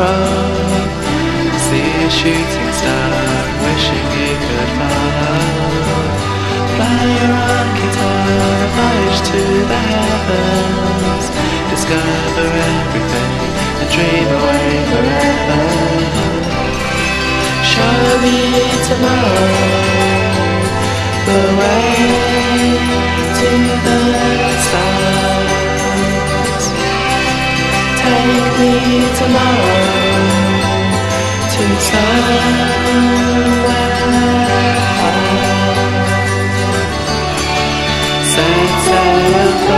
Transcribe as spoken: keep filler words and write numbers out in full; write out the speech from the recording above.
tomorrow. See a shooting star, wishing you could follow. Fly your own guitar, a voyage to the heavens. Discover everything and dream away forever. Show me tomorrow the way to the stars. Take me tomorrow to somewhere far. Set sail.